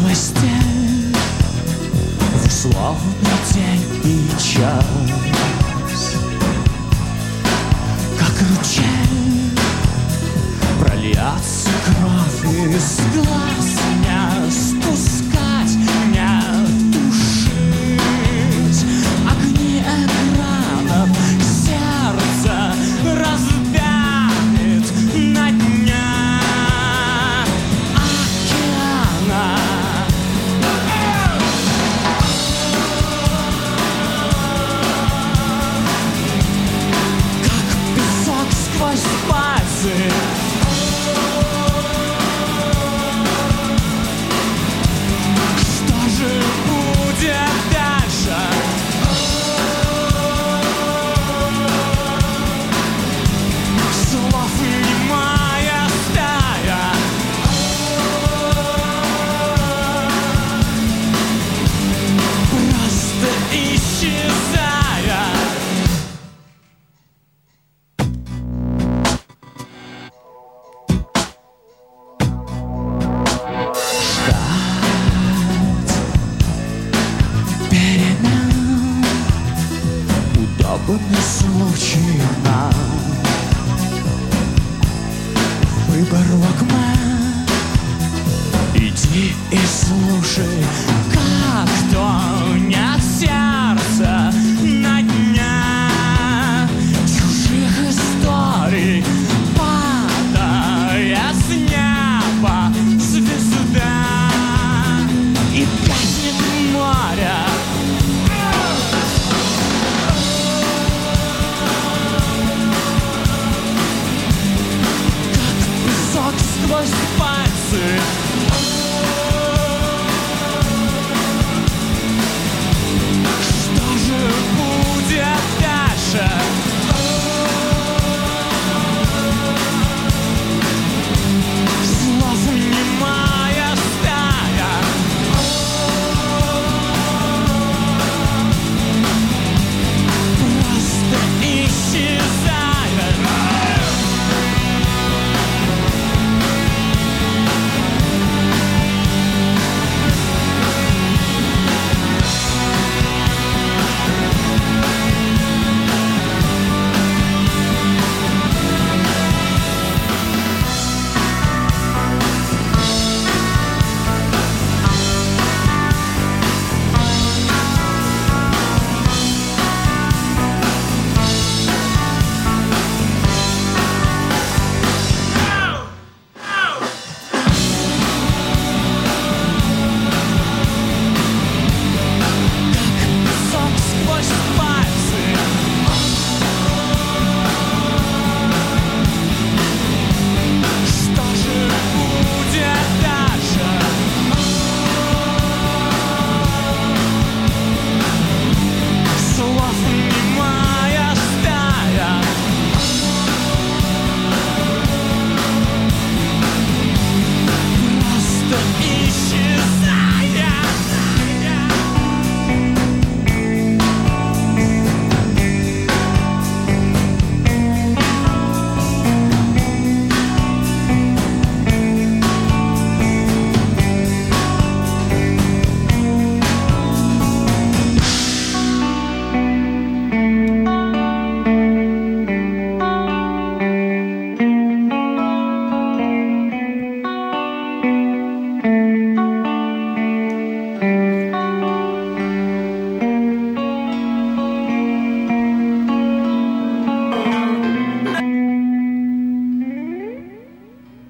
постель в условный день и час, как ручей прольется кровь из глаз, не спускать, не тушить огни экранов, сердце разбянет на дне океана. Как песок сквозь пальцы, что же будет дальше? Слов немая стая, просто исчезая. Ждать перемен, удобный случай нам. Выбор Walkman, иди и слушай